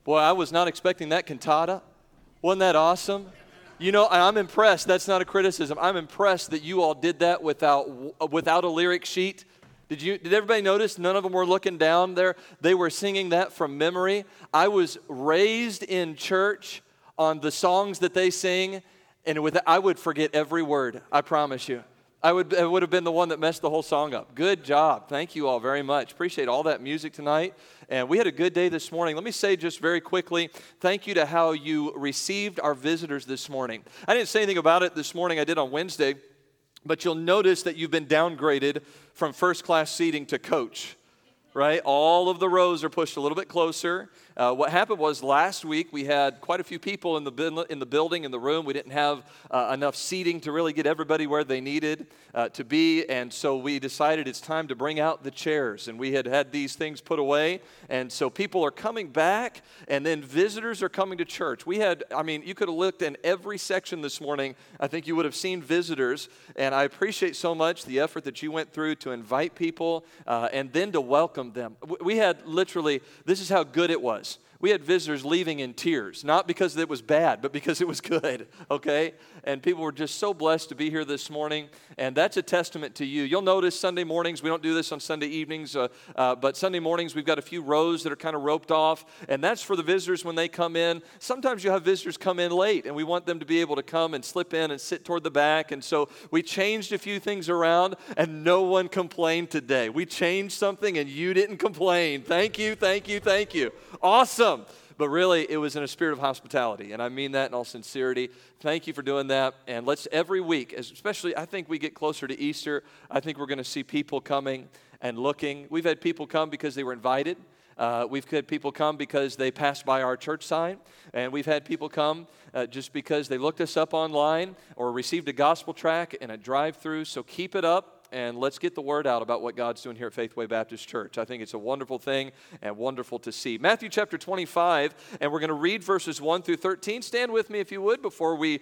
Boy, I was not expecting that cantata. Wasn't that awesome? You know, I'm impressed. That's not a criticism. I'm impressed that you all did that without a lyric sheet. Did everybody notice none of them were looking down there? They were singing that from memory. I was raised in church on the songs that they sing, and I would forget every word, I promise you. I would have been the one that messed the whole song up. Good job. Thank you all very much. Appreciate all that music tonight. And we had a good day this morning. Let me say just very quickly, thank you to how you received our visitors this morning. I didn't say anything about it this morning. I did on Wednesday. But you'll notice that you've been downgraded from first-class seating to coach, right? All of the rows are pushed a little bit closer. What happened was last week we had quite a few people in the building, in the room. We didn't have enough seating to really get everybody where they needed to be, and so we decided it's time to bring out the chairs, and we had these things put away, and so people are coming back, and then visitors are coming to church. You could have looked in every section this morning. I think you would have seen visitors, and I appreciate so much the effort that you went through to invite people and then to welcome them. We had literally, this is how good it was. We had visitors leaving in tears, not because it was bad, but because it was good, okay? And people were just so blessed to be here this morning, and that's a testament to you. You'll notice Sunday mornings, we don't do this on Sunday evenings, but Sunday mornings we've got a few rows that are kind of roped off, and that's for the visitors when they come in. Sometimes you have visitors come in late, and we want them to be able to come and slip in and sit toward the back, and so we changed a few things around, and no one complained today. We changed something, and you didn't complain. Thank you, thank you, thank you. Awesome. But really, it was in a spirit of hospitality, and I mean that in all sincerity. Thank you for doing that, and let's every week, especially I think we get closer to Easter, I think we're going to see people coming and looking. We've had people come because they were invited. We've had people come because they passed by our church sign, and we've had people come just because they looked us up online or received a gospel tract in a drive-through, so keep it up. And let's get the word out about what God's doing here at Faithway Baptist Church. I think it's a wonderful thing and wonderful to see. Matthew chapter 25, and we're going to read verses 1 through 13. Stand with me if you would before we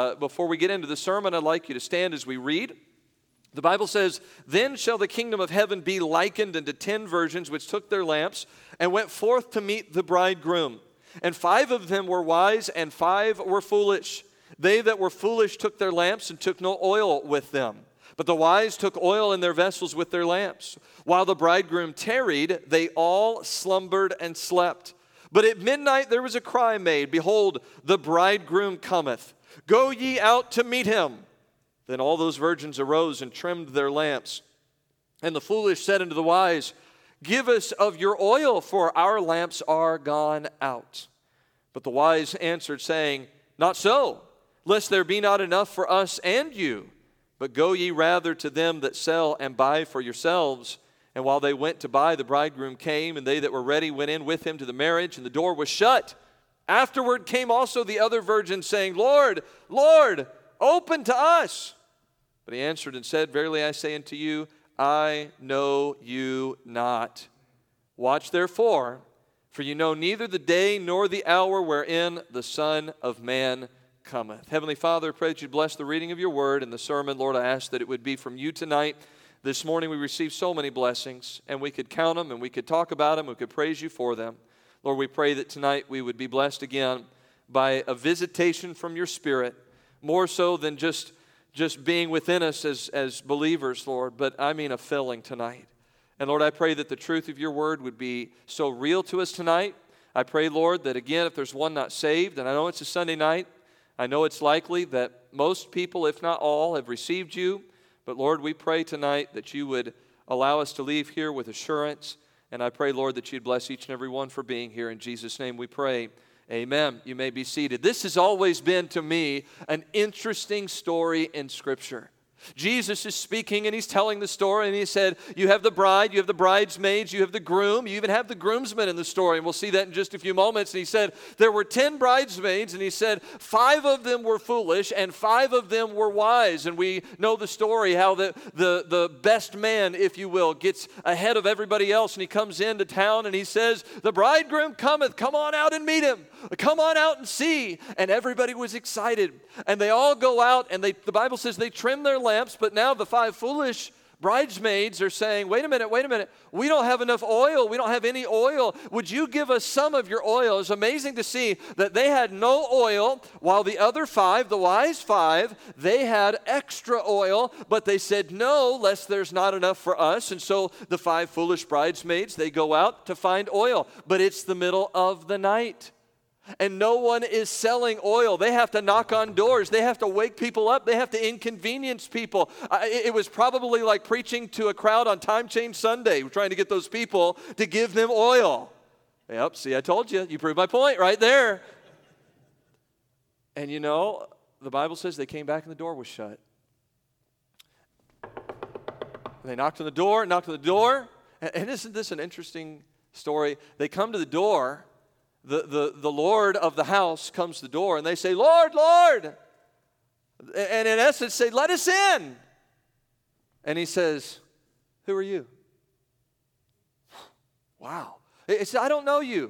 get into the sermon. I'd like you to stand as we read. The Bible says, "Then shall the kingdom of heaven be likened unto 10 virgins which took their lamps and went forth to meet the bridegroom. And 5 of them were wise and 5 were foolish. They that were foolish took their lamps and took no oil with them. But the wise took oil in their vessels with their lamps. While the bridegroom tarried, they all slumbered and slept. But at midnight there was a cry made, Behold, the bridegroom cometh. Go ye out to meet him. Then all those virgins arose and trimmed their lamps. And the foolish said unto the wise, Give us of your oil, for our lamps are gone out. But the wise answered, saying, Not so, lest there be not enough for us and you. But go ye rather to them that sell and buy for yourselves. And while they went to buy, the bridegroom came, and they that were ready went in with him to the marriage, and the door was shut. Afterward came also the other virgins, saying, Lord, Lord, open to us. But he answered and said, Verily I say unto you, I know you not. Watch therefore, for you know neither the day nor the hour wherein the Son of Man cometh. Heavenly Father, I pray that you'd bless the reading of your word and the sermon. Lord, I ask that it would be from you tonight. This morning we received so many blessings, and we could count them, and we could talk about them, we could praise you for them. Lord, we pray that tonight we would be blessed again by a visitation from your Spirit, more so than just being within us as believers, Lord, but I mean a filling tonight. And Lord, I pray that the truth of your word would be so real to us tonight. I pray, Lord, that again, if there's one not saved, and I know it's a Sunday night, I know it's likely that most people, if not all, have received you. But Lord, we pray tonight that you would allow us to leave here with assurance. And I pray, Lord, that you'd bless each and every one for being here. In Jesus' name we pray. Amen. You may be seated. This has always been, to me, an interesting story in Scripture. Jesus is speaking, and he's telling the story, and he said, you have the bride, you have the bridesmaids, you have the groom, you even have the groomsmen in the story, and we'll see that in just a few moments. And he said, there were 10 bridesmaids, and he said, 5 of them were foolish, and 5 of them were wise. And we know the story, how the best man, if you will, gets ahead of everybody else, and he comes into town, and he says, the bridegroom cometh, come on out and meet him. Come on out and see. And everybody was excited. And they all go out, and the Bible says they trim their lamps, but now the 5 foolish bridesmaids are saying, wait a minute, we don't have enough oil. We don't have any oil. Would you give us some of your oil? It's amazing to see that they had no oil, while the other five, the wise five, they had extra oil, but they said no, lest there's not enough for us. And so the five foolish bridesmaids, they go out to find oil, but it's the middle of the night. And no one is selling oil. They have to knock on doors. They have to wake people up. They have to inconvenience people. It was probably like preaching to a crowd on Time Change Sunday, trying to get those people to give them oil. Yep, see, I told you. You proved my point right there. And you know, the Bible says they came back and the door was shut. They knocked on the door. And isn't this an interesting story? They come to the door. The Lord of the house comes to the door, and they say, Lord, Lord. And in essence say, let us in. And he says, who are you? Wow. He said, I don't know you.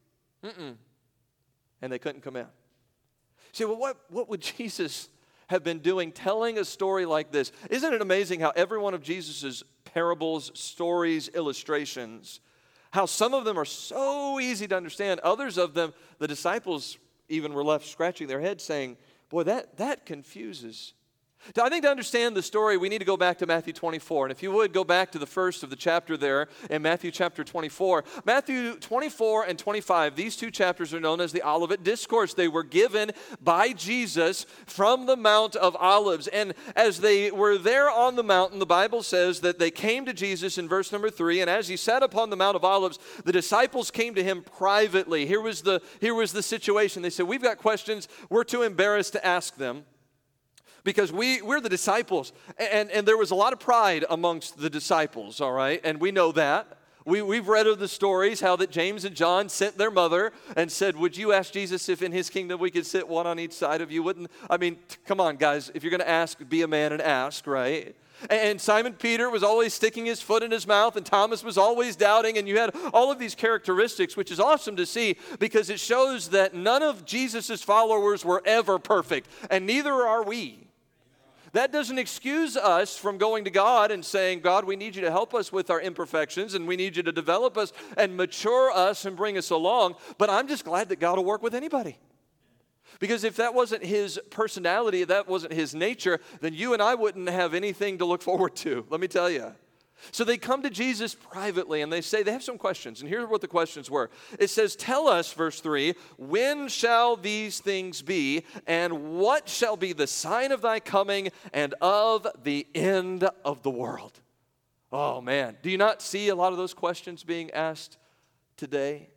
And they couldn't come in. See, well, what would Jesus have been doing telling a story like this? Isn't it amazing how every one of Jesus' parables, stories, illustrations, how some of them are so easy to understand. Others of them, the disciples even were left scratching their heads saying, boy, that confuses. I think to understand the story, we need to go back to Matthew 24. And if you would, go back to the first of the chapter there in Matthew chapter 24. Matthew 24 and 25, these two chapters are known as the Olivet Discourse. They were given by Jesus from the Mount of Olives. And as they were there on the mountain, the Bible says that they came to Jesus in verse number 3. And as he sat upon the Mount of Olives, the disciples came to him privately. Here was the situation. They said, we've got questions. We're too embarrassed to ask them. Because we're the disciples, and there was a lot of pride amongst the disciples, all right? And we know that. We've read of the stories, how that James and John sent their mother and said, would you ask Jesus if in his kingdom we could sit one on each side of you? Come on, guys, if you're going to ask, be a man and ask, right? And Simon Peter was always sticking his foot in his mouth, and Thomas was always doubting, and you had all of these characteristics, which is awesome to see because it shows that none of Jesus' followers were ever perfect, and neither are we. That doesn't excuse us from going to God and saying, God, we need you to help us with our imperfections, and we need you to develop us and mature us and bring us along. But I'm just glad that God will work with anybody. Because if that wasn't his personality, if that wasn't his nature, then you and I wouldn't have anything to look forward to, let me tell you. So they come to Jesus privately and they say, they have some questions. And here's what the questions were. It says, tell us, verse 3, when shall these things be? And what shall be the sign of thy coming and of the end of the world? Oh, man. Do you not see a lot of those questions being asked today?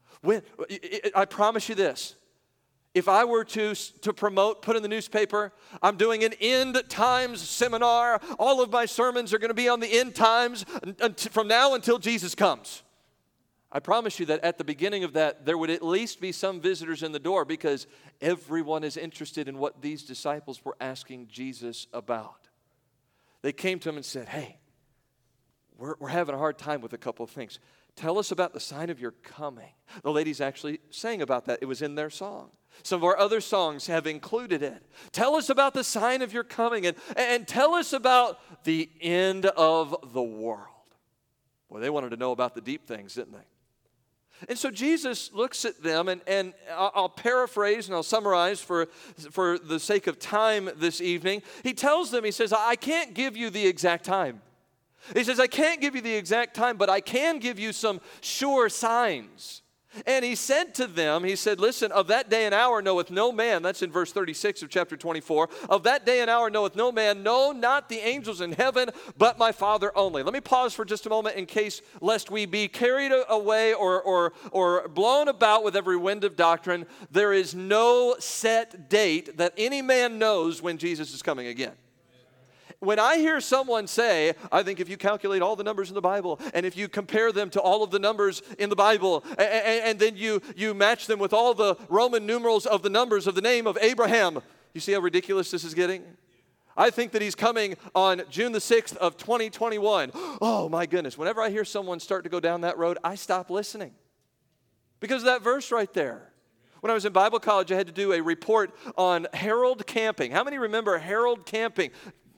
I promise you this. If I were to promote, put in the newspaper, I'm doing an end times seminar. All of my sermons are going to be on the end times from now until Jesus comes. I promise you that at the beginning of that, there would at least be some visitors in the door because everyone is interested in what these disciples were asking Jesus about. They came to him and said, hey, we're having a hard time with a couple of things. Tell us about the sign of your coming. The ladies actually sang about that. It was in their song. Some of our other songs have included it. Tell us about the sign of your coming and tell us about the end of the world. Well, they wanted to know about the deep things, didn't they? And so Jesus looks at them, and I'll paraphrase and I'll summarize for the sake of time this evening. He tells them, he says, I can't give you the exact time. He says, I can't give you the exact time, but I can give you some sure signs. And he said to them, he said, listen, of that day and hour knoweth no man, that's in verse 36 of chapter 24, of that day and hour knoweth no man, no, not the angels in heaven, but my Father only. Let me pause for just a moment in case, lest we be carried away or blown about with every wind of doctrine. There is no set date that any man knows when Jesus is coming again. When I hear someone say, I think if you calculate all the numbers in the Bible, and if you compare them to all of the numbers in the Bible, and then you match them with all the Roman numerals of the numbers of the name of Abraham, you see how ridiculous this is getting? I think that he's coming on June the 6th of 2021. Oh my goodness, whenever I hear someone start to go down that road, I stop listening. Because of that verse right there. When I was in Bible college, I had to do a report on Harold Camping. How many remember Harold Camping?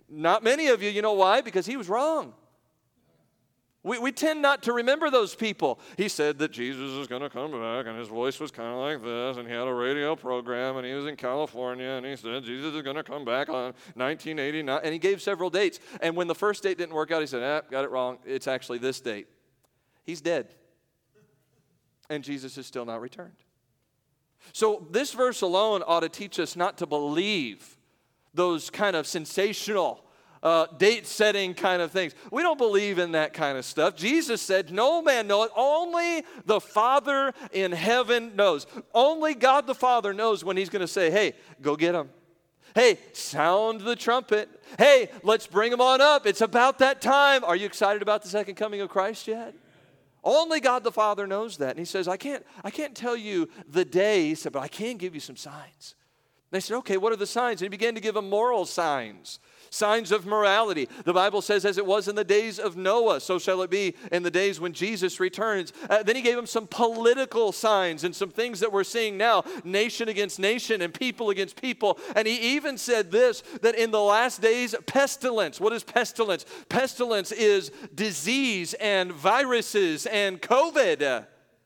not many of you. You know why? Because he was wrong. We tend not to remember those people. He said that Jesus is going to come back, and his voice was kind of like this, and he had a radio program, and he was in California, and he said Jesus is going to come back on 1989, and he gave several dates. And when the first date didn't work out, he said, got it wrong. It's actually this date. He's dead. And Jesus is still not returned. So this verse alone ought to teach us not to believe those kind of sensational date-setting kind of things. We don't believe in that kind of stuff. Jesus said, no man knoweth, only the Father in heaven knows. Only God the Father knows when he's going to say, hey, go get him. Hey, sound the trumpet. Hey, let's bring him on up. It's about that time. Are you excited about the second coming of Christ yet? Only God the Father knows that. And he says, I can't tell you the day, he said, but I can give you some signs. And they said, okay, what are the signs? And he began to give them moral signs. Signs of morality. The Bible says, as it was in the days of Noah, so shall it be in the days when Jesus returns. Then he gave them some political signs and some things that we're seeing now, nation against nation and people against people. And he even said this, that in the last days, pestilence. What is pestilence? Pestilence is disease and viruses and COVID.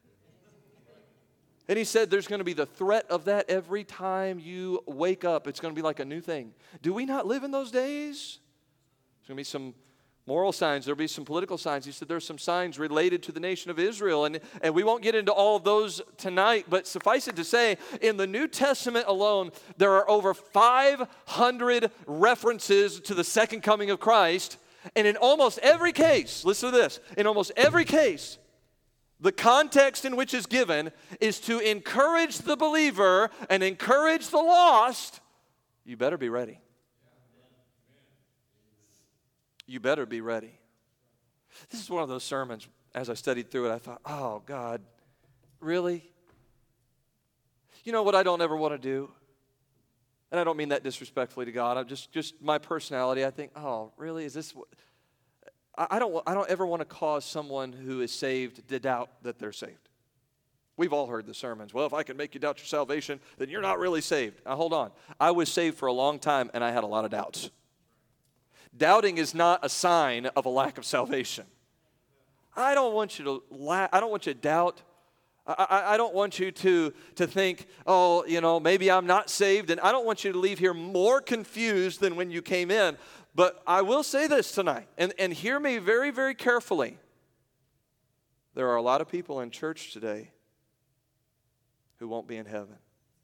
And he said there's going to be the threat of that every time you wake up. It's going to be like a new thing. Do we not live in those days? There's going to be some moral signs. There'll be some political signs. He said there's some signs related to the nation of Israel. And we won't get into all of those tonight, but suffice it to say, in the New Testament alone, there are over 500 references to the second coming of Christ. And in almost every case, listen to this, in almost every case, the context in which is given is to encourage the believer and encourage the lost. You better be ready. You better be ready. This is one of those sermons, as I studied through it, I thought, oh, God, really? You know what I don't ever want to do? And I don't mean that disrespectfully to God. I'm just my personality. I think, oh, really? Is this what? I don't ever want to cause someone who is saved to doubt that they're saved. We've all heard the sermons. Well, if I can make you doubt your salvation, then you're not really saved. Now, hold on. I was saved for a long time, and I had a lot of doubts. Doubting is not a sign of a lack of salvation. I don't want you to doubt. I don't want you to think, oh, maybe I'm not saved. And I don't want you to leave here more confused than when you came in. But I will say this tonight, and hear me very, very carefully. There are a lot of people in church today who won't be in heaven.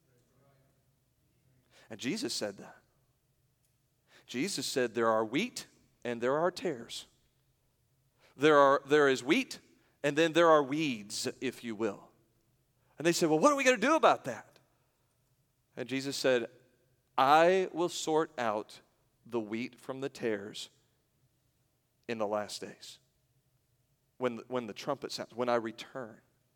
And Jesus said that. Jesus said there are wheat and there are tares. There is wheat and then there are weeds, if you will. And they said, well, what are we going to do about that? And Jesus said, I will sort out the wheat from the tares in the last days. When the trumpet sounds, when I return.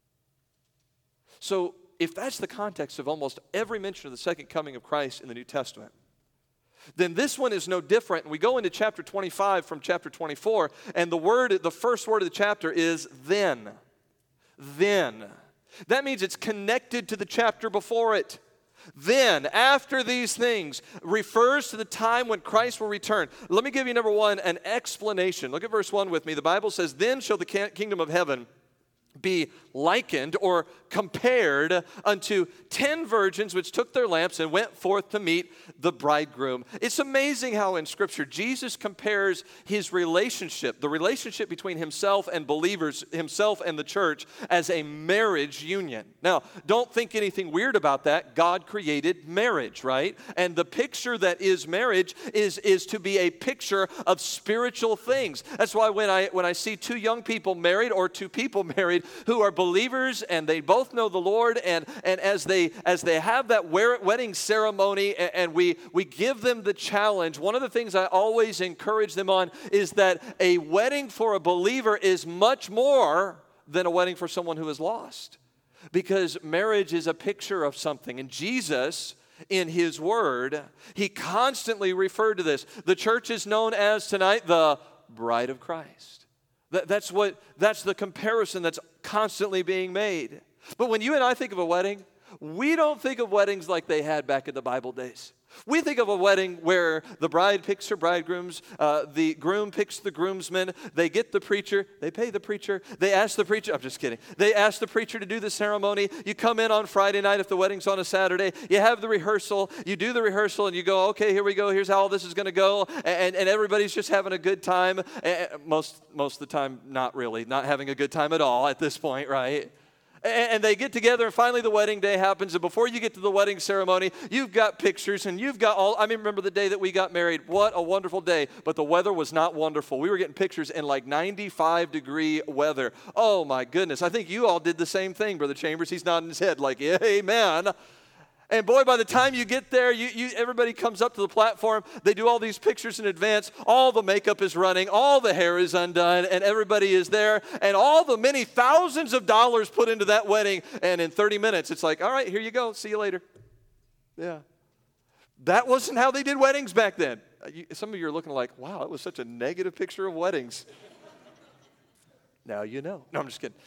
So if that's the context of almost every mention of the second coming of Christ in the New Testament, then this one is no different. And we go into chapter 25 from chapter 24, and the first word of the chapter is then. Then. That means it's connected to the chapter before it. Then, after these things, refers to the time when Christ will return. Let me give you, number one, an explanation. Look at verse 1 with me. The Bible says, then shall the kingdom of heaven be likened or compared unto 10 virgins which took their lamps and went forth to meet the bridegroom. It's amazing how in Scripture Jesus compares his relationship, the relationship between himself and believers, himself and the church, as a marriage union. Now, don't think anything weird about that. God created marriage, right? And the picture that is marriage is to be a picture of spiritual things. That's why when I see two young people married or two people married who are believers and they both know the Lord, and as they have that wedding ceremony and we give them the challenge, one of the things I always encourage them on is that a wedding for a believer is much more than a wedding for someone who is lost, because marriage is a picture of something. And Jesus, in his word, he constantly referred to this. The church is known as tonight the bride of Christ. That's the comparison that's constantly being made. But when you and I think of a wedding, We don't think of weddings like they had back in the Bible days. We think of a wedding where the bride picks her bridegrooms, the groom picks the groomsmen, they get the preacher, they pay the preacher, they ask the preacher, I'm just kidding, they ask the preacher to do the ceremony. You come in on Friday night if the wedding's on a Saturday, you have the rehearsal, you do the rehearsal and you go, okay, here we go, here's how all this is going to go, and everybody's just having a good time. Most of the time, not really, not having a good time at all at this point, right? And they get together, and finally the wedding day happens. And before you get to the wedding ceremony, you've got pictures, and you've got remember the day that we got married. What a wonderful day. But the weather was not wonderful. We were getting pictures in like 95-degree weather. Oh, my goodness. I think you all did the same thing, Brother Chambers. He's nodding his head like, yeah, amen. And boy, by the time you get there, everybody comes up to the platform. They do all these pictures in advance. All the makeup is running. All the hair is undone. And everybody is there. And all the many thousands of dollars put into that wedding. And in 30 minutes, it's like, all right, here you go. See you later. Yeah. That wasn't how they did weddings back then. Some of you are looking like, wow, that was such a negative picture of weddings. Now you know. No, I'm just kidding.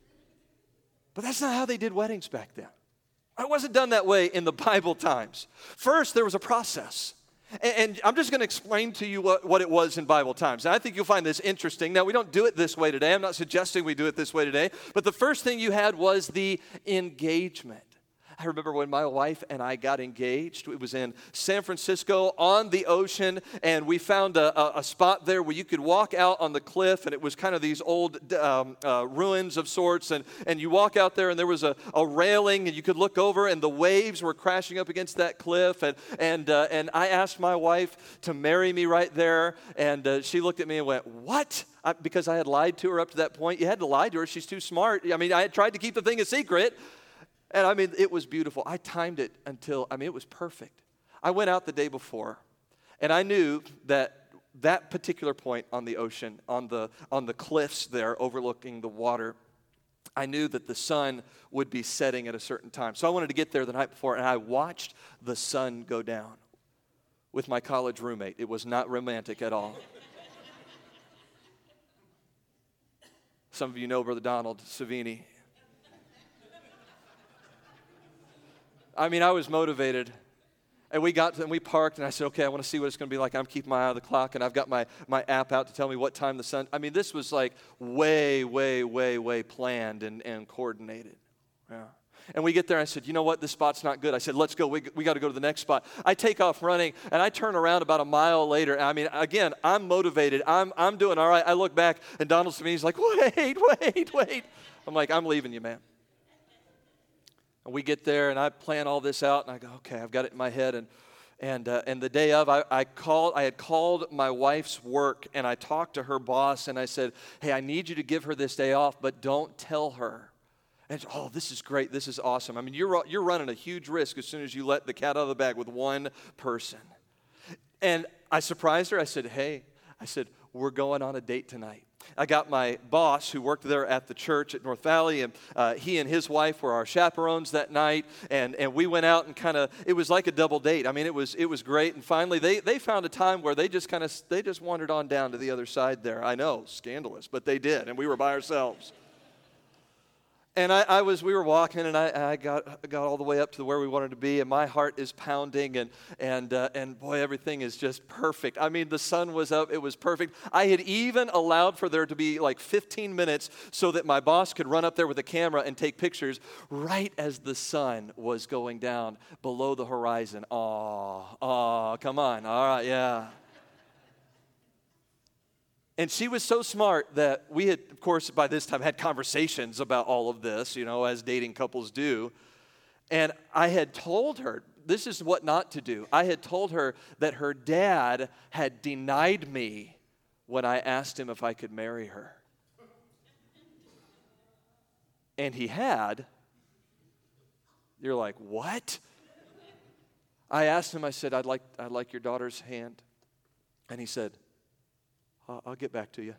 But that's not how they did weddings back then. It wasn't done that way in the Bible times. First, there was a process. And I'm just going to explain to you what it was in Bible times. And I think you'll find this interesting. Now, we don't do it this way today. I'm not suggesting we do it this way today. But the first thing you had was the engagement. I remember when my wife and I got engaged. It was in San Francisco on the ocean, and we found a spot there where you could walk out on the cliff, and it was kind of these old ruins of sorts, and you walk out there, and there was a railing, and you could look over, and the waves were crashing up against that cliff, and I asked my wife to marry me right there, and she looked at me and went, "What?" Because I had lied to her up to that point. You had to lie to her. She's too smart. I mean, I had tried to keep the thing a secret. And I mean, it was beautiful. I timed it until, it was perfect. I went out the day before, and I knew that particular point on the ocean, on the cliffs there overlooking the water, I knew that the sun would be setting at a certain time. So I wanted to get there the night before, and I watched the sun go down with my college roommate. It was not romantic at all. Some of you know Brother Donald Savini. I mean, I was motivated, and we parked, and I said, okay, I want to see what it's going to be like. I'm keeping my eye on the clock, and I've got my app out to tell me what time the sun, this was like way planned and coordinated. Yeah. And we get there, and I said, you know what, this spot's not good. I said, let's go, we got to go to the next spot. I take off running, and I turn around about a mile later. Again, I'm motivated. I'm doing all right. I look back, and Donald Savini's like, wait. I'm like, I'm leaving you, man. And we get there, and I plan all this out, and I go, okay, I've got it in my head. And the day of, I had called my wife's work, and I talked to her boss, and I said, hey, I need you to give her this day off, but don't tell her. And she, oh, this is great, this is awesome. You're running a huge risk as soon as you let the cat out of the bag with one person. And I surprised her. I said, we're going on a date tonight. I got my boss who worked there at the church at North Valley, and he and his wife were our chaperones that night, and we went out and it was like a double date. It was great, and finally they found a time where they just wandered on down to the other side there. I know, scandalous, but they did, and we were by ourselves. And we were walking, and I got all the way up to where we wanted to be, and my heart is pounding, and boy, everything is just perfect. The sun was up, it was perfect. I had even allowed for there to be like 15 minutes so that my boss could run up there with a camera and take pictures right as the sun was going down below the horizon. Oh, come on, all right, yeah. And she was so smart that we had, of course, by this time had conversations about all of this, as dating couples do. And I had told her, this is what not to do. I had told her that her dad had denied me when I asked him if I could marry her. And he had. You're like, what? I asked him, I said, I'd like your daughter's hand. And he said, I'll get back to you.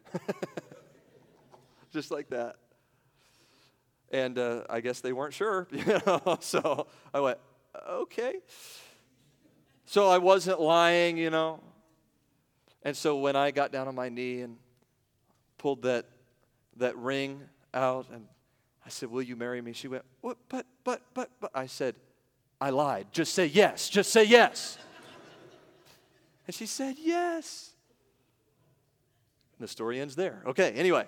Just like that. And I guess they weren't sure, So I went, okay. So I wasn't lying, And so when I got down on my knee and pulled that ring out, and I said, will you marry me? She went, what? But. I said, I lied. Just say yes. Just say yes. And she said, yes. And the story ends there. Okay, anyway.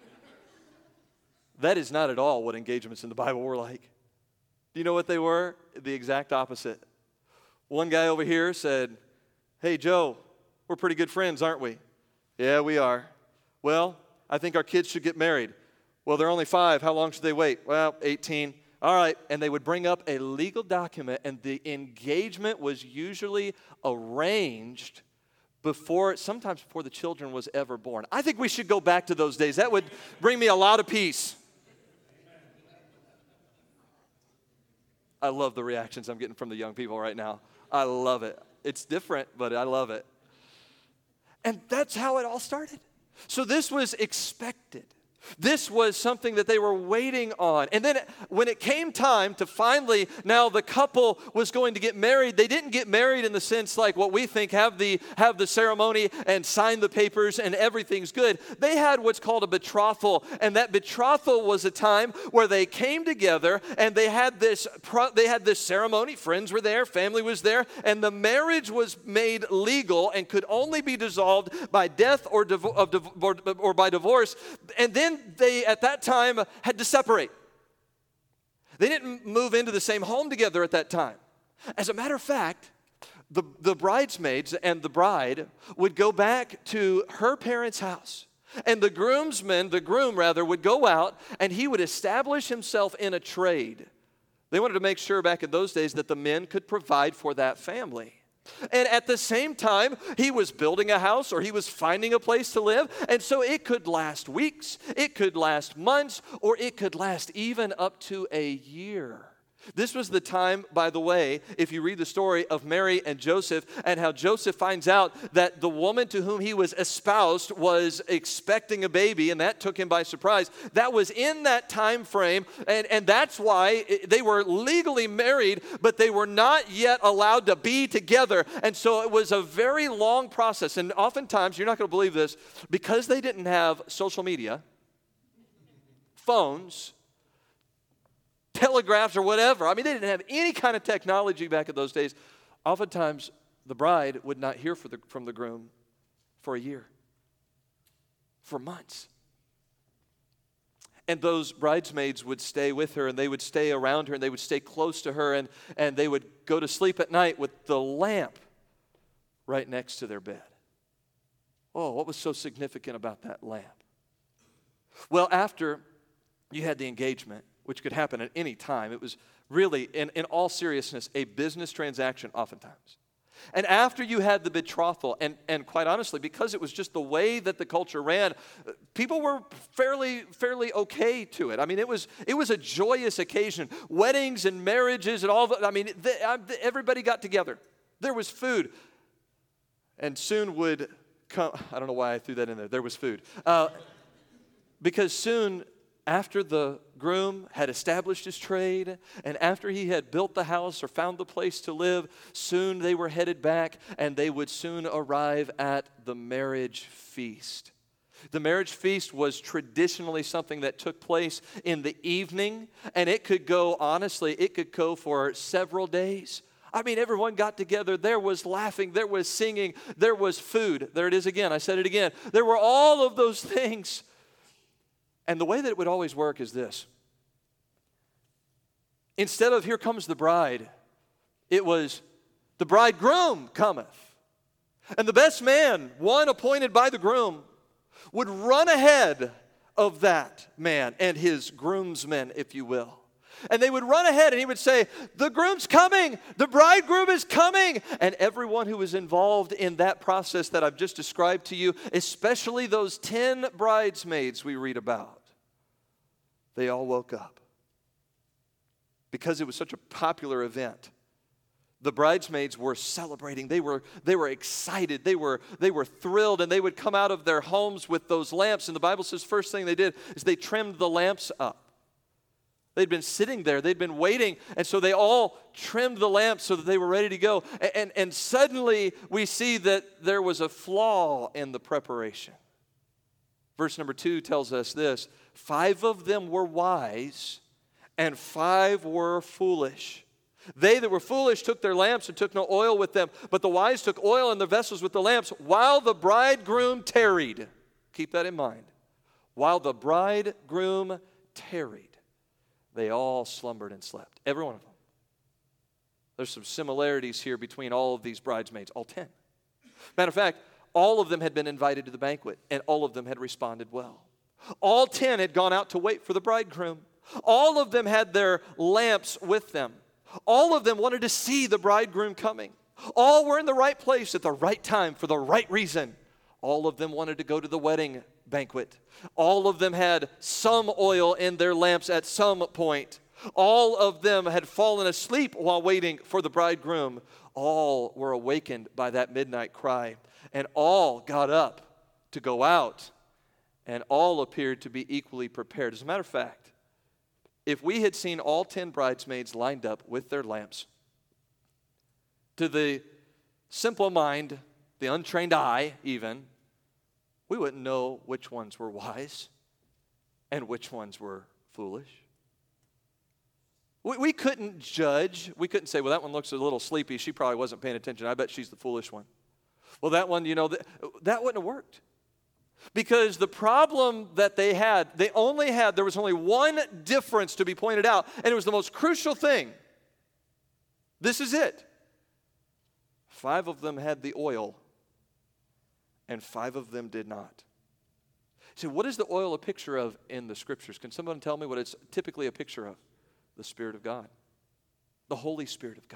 That is not at all what engagements in the Bible were like. Do you know what they were? The exact opposite. One guy over here said, hey, Joe, we're pretty good friends, aren't we? Yeah, we are. Well, I think our kids should get married. Well, they're only 5. How long should they wait? Well, 18. All right. And they would bring up a legal document, and the engagement was usually arranged sometimes before the children was ever born. I think we should go back to those days. That would bring me a lot of peace. I love the reactions I'm getting from the young people right now. I love it. It's different, but I love it. And that's how it all started. So this was expected. This was something that they were waiting on. And then when it came time to finally, now the couple was going to get married, they didn't get married in the sense like what we think, have the ceremony and sign the papers and everything's good. They had what's called a betrothal. And that betrothal was a time where they came together and they had this ceremony. Friends were there, family was there, and the marriage was made legal and could only be dissolved by death or by divorce. And then they, at that time, had to separate. They didn't move into the same home together at that time. As a matter of fact, the bridesmaids and the bride would go back to her parents' house. And the groom would go out and he would establish himself in a trade. They wanted to make sure back in those days that the men could provide for that family. And at the same time, he was building a house or he was finding a place to live. And so it could last weeks, it could last months, or it could last even up to a year. This was the time, by the way, if you read the story of Mary and Joseph and how Joseph finds out that the woman to whom he was espoused was expecting a baby, and that took him by surprise. That was in that time frame, and that's why they were legally married, but they were not yet allowed to be together. And so it was a very long process. And oftentimes, you're not going to believe this, because they didn't have social media, phones, telegraphs or whatever. I mean, they didn't have any kind of technology back in those days. Oftentimes, the bride would not hear from the groom for a year, for months. And those bridesmaids would stay with her, and they would stay around her, and they would stay close to her, and they would go to sleep at night with the lamp right next to their bed. Oh, what was so significant about that lamp? Well, after you had the engagement, which could happen at any time. It was really, in all seriousness, a business transaction oftentimes. And after you had the betrothal, and quite honestly, because it was just the way that the culture ran, people were fairly okay to it. I mean, it was a joyous occasion. Weddings and marriages and all that. I mean, everybody got together. There was food. And soon would come, I don't know why I threw that in there. There was food. Because soon, after the groom had established his trade, and after he had built the house or found the place to live, soon they were headed back, and they would soon arrive at the marriage feast. The marriage feast was traditionally something that took place in the evening, and it could go for several days. I mean, everyone got together. There was laughing. There was singing. There was food. There it is again. I said it again. There were all of those things. And the way that it would always work is this. Instead of here comes the bride, it was the bridegroom cometh. And the best man, one appointed by the groom, would run ahead of that man and his groomsmen, if you will. And they would run ahead and he would say, the groom's coming, the bridegroom is coming. And everyone who was involved in that process that I've just described to you, especially those 10 bridesmaids we read about, they all woke up. Because it was such a popular event, the bridesmaids were celebrating. They were excited. They were thrilled, and they would come out of their homes with those lamps. And the Bible says first thing they did is they trimmed the lamps up. They'd been sitting there. They'd been waiting. And so they all trimmed the lamps so that they were ready to go. And suddenly we see that there was a flaw in the preparation. Verse number 2 tells us this: 5 of them were wise, and 5 were foolish. They that were foolish took their lamps and took no oil with them, but the wise took oil in their vessels with the lamps, while the bridegroom tarried. Keep that in mind. While the bridegroom tarried, they all slumbered and slept. Every one of them. There's some similarities here between all of these bridesmaids, all 10. Matter of fact, all of them had been invited to the banquet, and all of them had responded well. All 10 had gone out to wait for the bridegroom. All of them had their lamps with them. All of them wanted to see the bridegroom coming. All were in the right place at the right time for the right reason. All of them wanted to go to the wedding banquet. All of them had some oil in their lamps at some point. All of them had fallen asleep while waiting for the bridegroom. All were awakened by that midnight cry, and all got up to go out, and all appeared to be equally prepared. As a matter of fact, if we had seen all 10 bridesmaids lined up with their lamps, to the simple mind, the untrained eye even, we wouldn't know which ones were wise and which ones were foolish. We couldn't judge. We couldn't say, well, that one looks a little sleepy. She probably wasn't paying attention. I bet she's the foolish one. Well, that one, that wouldn't have worked. Because the problem that they had, there was only one difference to be pointed out, and it was the most crucial thing. This is it. 5 of them had the oil, and 5 of them did not. So what is the oil a picture of in the Scriptures? Can someone tell me what it's typically a picture of? The Spirit of God. The Holy Spirit of God.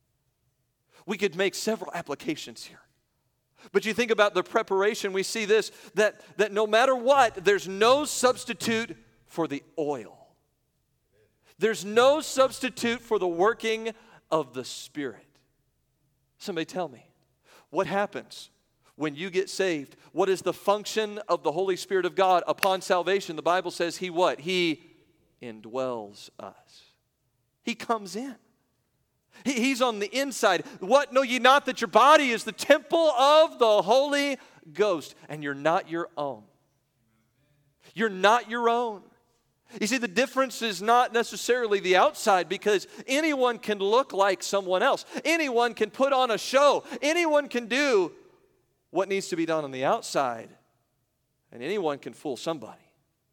We could make several applications here. But you think about the preparation, we see this, that no matter what, there's no substitute for the oil. There's no substitute for the working of the Spirit. Somebody tell me, what happens when you get saved? What is the function of the Holy Spirit of God upon salvation? The Bible says He what? He indwells us. He comes in. He's on the inside. What? Know ye not that your body is the temple of the Holy Ghost, and you're not your own. You're not your own. You see, the difference is not necessarily the outside, because anyone can look like someone else. Anyone can put on a show. Anyone can do what needs to be done on the outside, and anyone can fool somebody.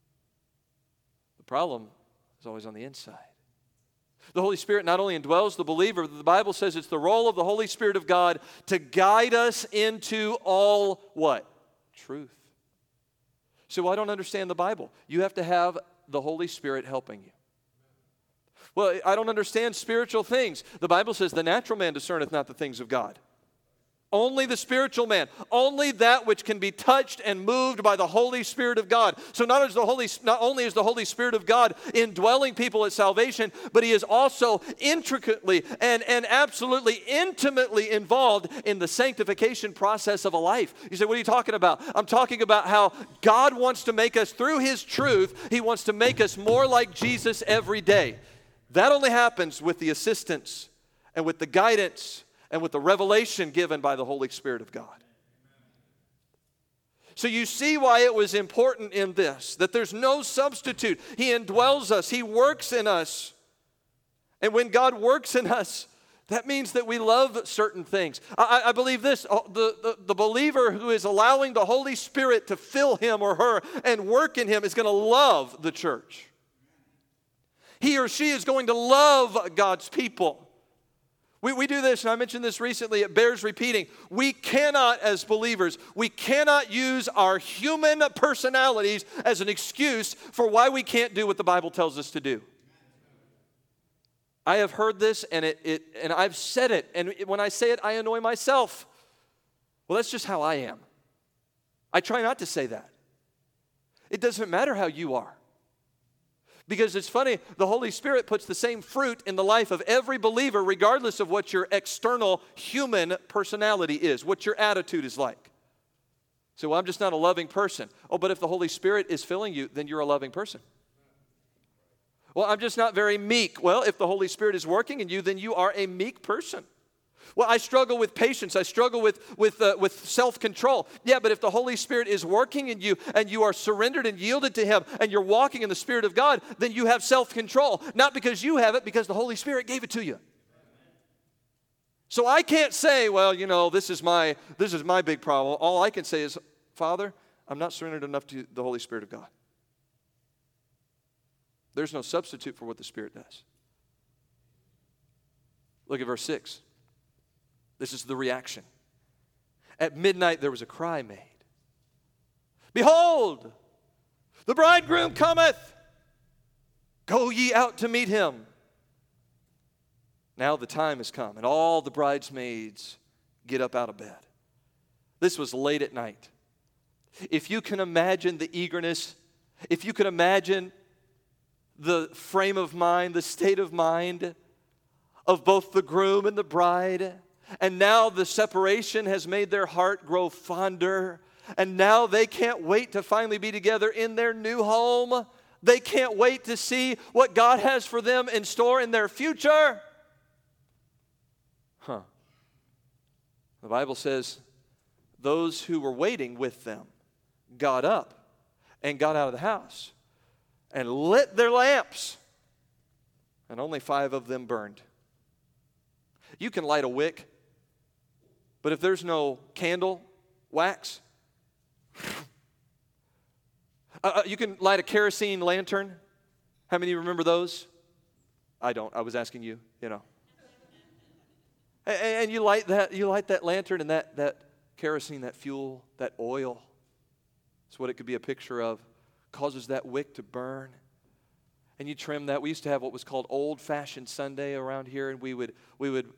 The problem is always on the inside. The Holy Spirit not only indwells the believer, but the Bible says it's the role of the Holy Spirit of God to guide us into all what? Truth. So I don't understand the Bible. You have to have the Holy Spirit helping you. Well, I don't understand spiritual things. The Bible says the natural man discerneth not the things of God. Only the spiritual man, only that which can be touched and moved by the Holy Spirit of God. So not only is the Holy Spirit of God indwelling people at salvation, but He is also intricately and absolutely intimately involved in the sanctification process of a life. You say, what are you talking about? I'm talking about how God wants to make us, through His truth, He wants to make us more like Jesus every day. That only happens with the assistance and with the guidance and with the revelation given by the Holy Spirit of God. So you see why it was important in this, that there's no substitute. He indwells us. He works in us. And when God works in us, that means that we love certain things. I believe this, the believer who is allowing the Holy Spirit to fill him or her and work in him is going to love the church. He or she is going to love God's people. We do this, and I mentioned this recently, it bears repeating. We cannot, as believers, we cannot use our human personalities as an excuse for why we can't do what the Bible tells us to do. I have heard this, and I've said it, and when I say it, I annoy myself. Well, that's just how I am. I try not to say that. It doesn't matter how you are. Because it's funny, the Holy Spirit puts the same fruit in the life of every believer, regardless of what your external human personality is, what your attitude is like. So, well, I'm just not a loving person. Oh, but if the Holy Spirit is filling you, then you're a loving person. Well, I'm just not very meek. Well, if the Holy Spirit is working in you, then you are a meek person. Well, I struggle with patience. I struggle with self-control. Yeah, but if the Holy Spirit is working in you and you are surrendered and yielded to Him and you're walking in the Spirit of God, then you have self-control. Not because you have it, because the Holy Spirit gave it to you. So I can't say, well, this is my big problem. All I can say is, Father, I'm not surrendered enough to the Holy Spirit of God. There's no substitute for what the Spirit does. Look at verse 6. This is the reaction. At midnight there was a cry made. Behold, the bridegroom cometh. Go ye out to meet him. Now the time has come, and all the bridesmaids get up out of bed. This was late at night. If you can imagine the eagerness, if you can imagine the frame of mind, the state of mind of both the groom and the bride, and now the separation has made their heart grow fonder, and now they can't wait to finally be together in their new home. They can't wait to see what God has for them in store in their future. The Bible says those who were waiting with them got up and got out of the house and lit their lamps, and only 5 of them burned. You can light a wick, but if there's no candle, wax, you can light a kerosene lantern. How many remember those? I don't. I was asking you, And you light that lantern, and that kerosene, that fuel, that oil, that's what it could be a picture of, causes that wick to burn. And you trim that. We used to have what was called old-fashioned Sunday around here, and we would we would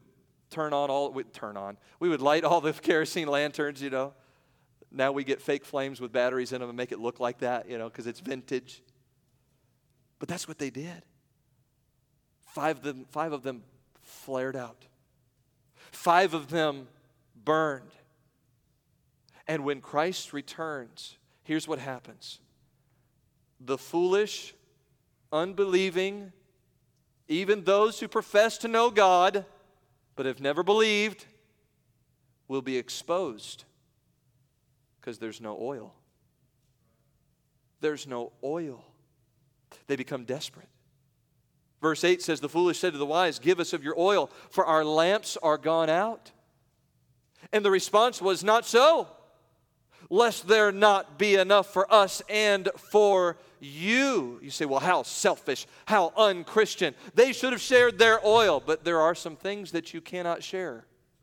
light all the kerosene lanterns, Now we get fake flames with batteries in them and make it look like that, because it's vintage. But that's what they did. 5 of them flared out. 5 of them burned. And when Christ returns, here's what happens. The foolish, unbelieving, even those who profess to know God but have never believed, will be exposed because there's no oil. There's no oil. They become desperate. Verse 8 says, the foolish said to the wise, give us of your oil, for our lamps are gone out. And the response was, not so, lest there not be enough for us and for you. You say, well, how selfish, how unchristian. They should have shared their oil, but there are some things that you cannot share.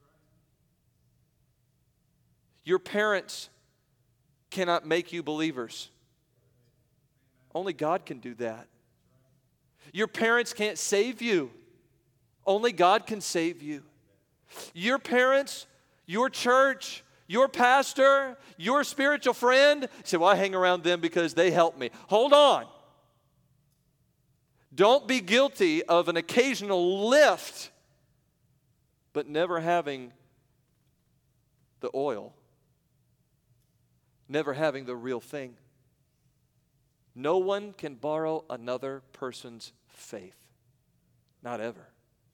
Your parents cannot make you believers. Only God can do that. Your parents can't save you. Only God can save you. Your parents, your church, your pastor, your spiritual friend, you say, well, I hang around them because they help me. Hold on. Don't be guilty of an occasional lift, but never having the oil, never having the real thing. No one can borrow another person's faith. Not ever.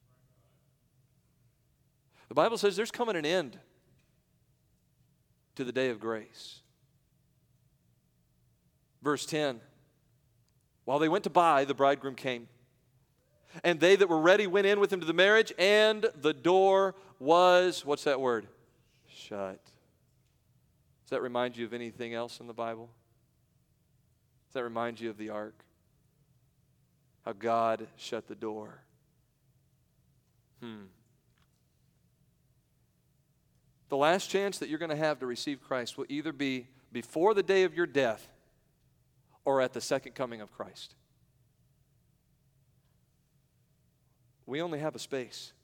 The Bible says there's coming an end to the day of grace. Verse 10, while they went to buy, the bridegroom came. And they that were ready went in with him to the marriage, and the door was, what's that word? Shut. Does that remind you of anything else in the Bible? Does that remind you of the ark? How God shut the door. The last chance that you're going to have to receive Christ will either be before the day of your death or at the second coming of Christ. We only have a space.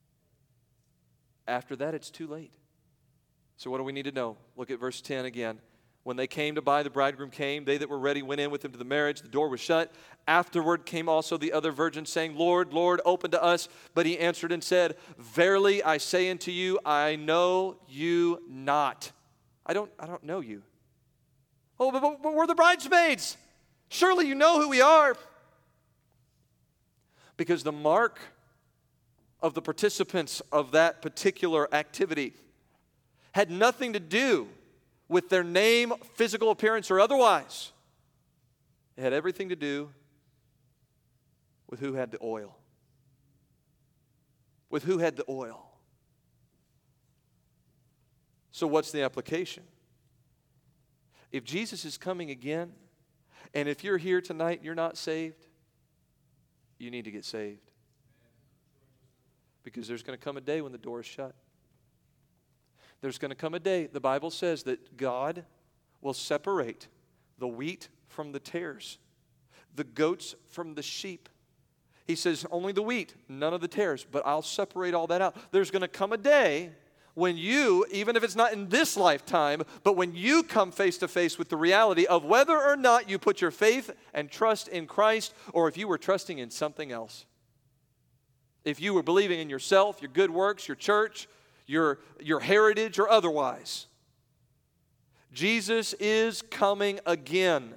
After that, it's too late. So what do we need to know? Look at verse 10 again. When they came to buy, the bridegroom came. They that were ready went in with him to the marriage. The door was shut. Afterward came also the other virgins, saying, Lord, Lord, open to us. But he answered and said, verily I say unto you, I know you not. I don't know you. Oh, but we're the bridesmaids. Surely you know who we are. Because the mark of the participants of that particular activity had nothing to do with their name, physical appearance, or otherwise. It had everything to do with who had the oil. With who had the oil. So what's the application? If Jesus is coming again, and if you're here tonight and you're not saved, you need to get saved. Because there's going to come a day when the door is shut. There's going to come a day, the Bible says, that God will separate the wheat from the tares, the goats from the sheep. He says, only the wheat, none of the tares, but I'll separate all that out. There's going to come a day when you, even if it's not in this lifetime, but when you come face to face with the reality of whether or not you put your faith and trust in Christ, or if you were trusting in something else. If you were believing in yourself, your good works, your church, your heritage, or otherwise. Jesus is coming again.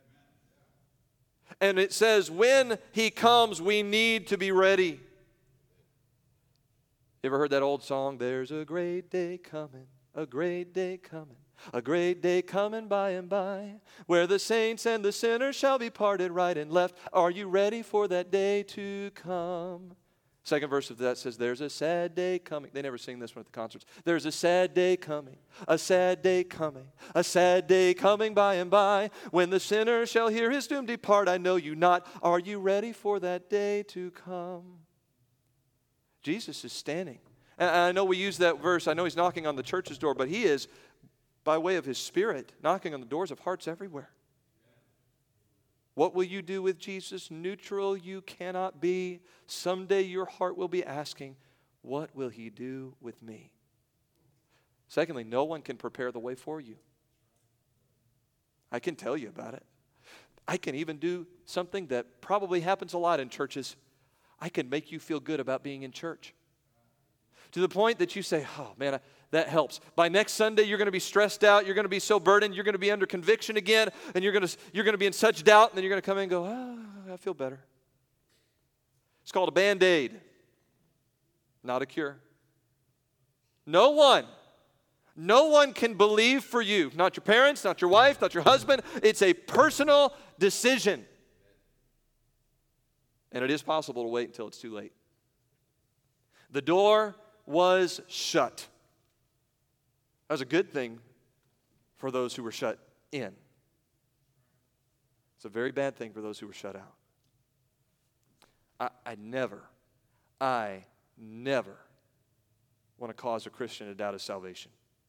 And it says, when He comes, we need to be ready. You ever heard that old song? There's a great day coming, a great day coming, a great day coming by and by, where the saints and the sinners shall be parted right and left. Are you ready for that day to come? Second verse of that says, there's a sad day coming. They never sing this one at the concerts. There's a sad day coming, a sad day coming, a sad day coming by and by, when the sinner shall hear his doom depart. I know you not. Are you ready for that day to come? Jesus is standing. And I know we use that verse. I know He's knocking on the church's door, but He is, by way of His Spirit, knocking on the doors of hearts everywhere. What will you do with Jesus? Neutral you cannot be. Someday your heart will be asking, what will He do with me? Secondly, no one can prepare the way for you. I can tell you about it. I can even do something that probably happens a lot in churches. I can make you feel good about being in church. To the point that you say, oh man, that helps. By next Sunday, you're going to be stressed out. You're going to be so burdened. You're going to be under conviction again. And you're going to be in such doubt. And then you're going to come in and go, I feel better. It's called a Band-Aid, not a cure. No one can believe for you. Not your parents, not your wife, not your husband. It's a personal decision. And it is possible to wait until it's too late. The door was shut. That was a good thing for those who were shut in. It's a very bad thing for those who were shut out. I never want to cause a Christian to doubt his salvation.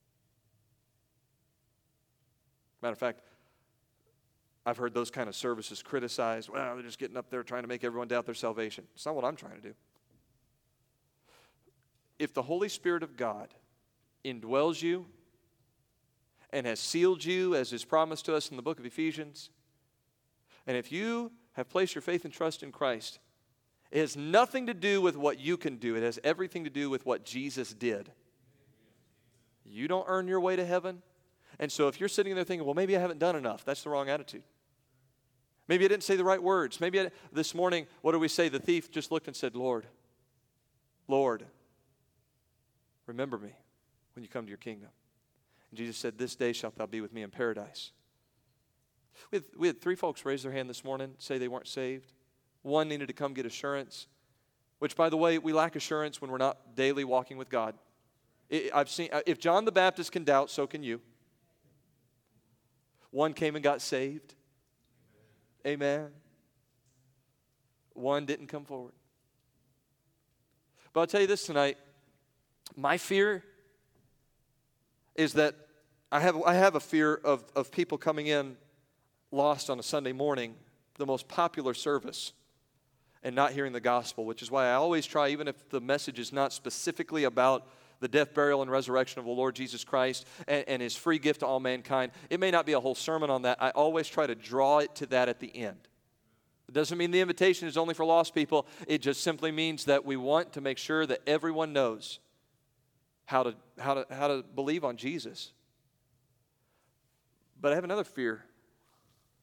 Matter of fact, I've heard those kind of services criticized. Well, they're just getting up there trying to make everyone doubt their salvation. It's not what I'm trying to do. If the Holy Spirit of God indwells you and has sealed you as is promised to us in the book of Ephesians, and if you have placed your faith and trust in Christ, it has nothing to do with what you can do. It has everything to do with what Jesus did. You don't earn your way to heaven. And so if you're sitting there thinking, well, maybe I haven't done enough, that's the wrong attitude. Maybe I didn't say the right words. Maybe this morning, what do we say? The thief just looked and said, Lord, remember me when you come to your kingdom. And Jesus said, this day shalt thou be with me in paradise. We had 3 folks raise their hand this morning, say they weren't saved. One needed to come get assurance, which, by the way, we lack assurance when we're not daily walking with God. I've seen, if John the Baptist can doubt, so can you. One came and got saved. Amen. One didn't come forward. But I'll tell you this tonight. My fear is that I have a fear of people coming in lost on a Sunday morning, the most popular service, and not hearing the gospel, which is why I always try, even if the message is not specifically about the death, burial, and resurrection of the Lord Jesus Christ and His free gift to all mankind. It may not be a whole sermon on that. I always try to draw it to that at the end. It doesn't mean the invitation is only for lost people. It just simply means that we want to make sure that everyone knows how to believe on Jesus. But I have another fear.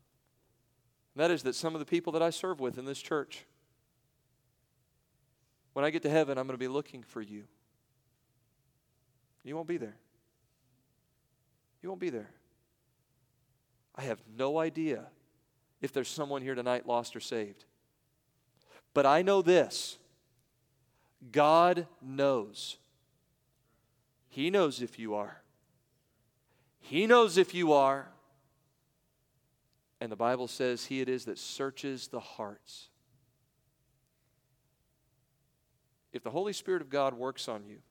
And that is that some of the people that I serve with in this church When I get to heaven, I'm going to be looking for you. You won't be there. You won't be there. I have no idea if there's someone here tonight lost or saved. But I know this. God knows. He knows if you are. He knows if you are. And the Bible says He it is that searches the hearts. If the Holy Spirit of God works on you,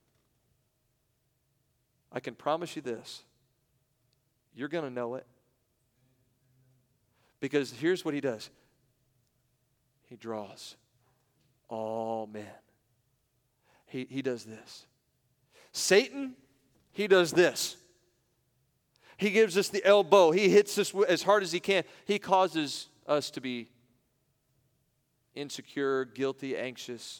I can promise you this. You're going to know it. Because here's what He does. He draws all men. He does this. Satan, he does this. He gives us the elbow. He hits us as hard as he can. He causes us to be insecure, guilty, anxious.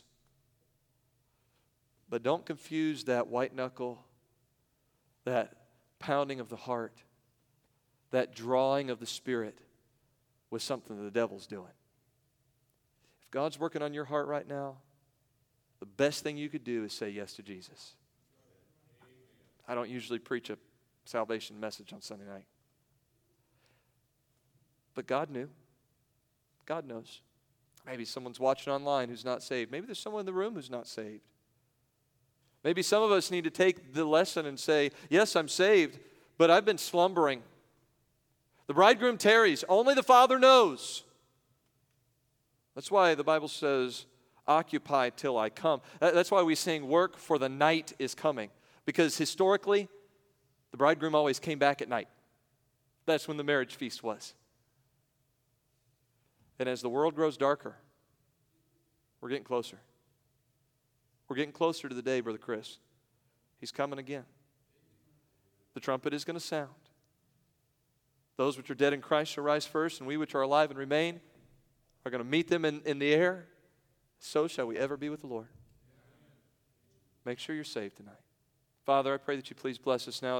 But don't confuse that white knuckle, that pounding of the heart, that drawing of the Spirit with something the devil's doing. If God's working on your heart right now, the best thing you could do is say yes to Jesus. I don't usually preach a salvation message on Sunday night. But God knew. God knows. Maybe someone's watching online who's not saved. Maybe there's someone in the room who's not saved. Maybe some of us need to take the lesson and say, yes, I'm saved, but I've been slumbering. The bridegroom tarries. Only the Father knows. That's why the Bible says, occupy till I come. That's why we sing, work for the night is coming. Because historically, the bridegroom always came back at night. That's when the marriage feast was. And as the world grows darker, we're getting closer. We're getting closer to the day, Brother Chris. He's coming again. The trumpet is going to sound. Those which are dead in Christ shall rise first, and we which are alive and remain are going to meet them in the air. So shall we ever be with the Lord. Make sure you're saved tonight. Father, I pray that you please bless us now.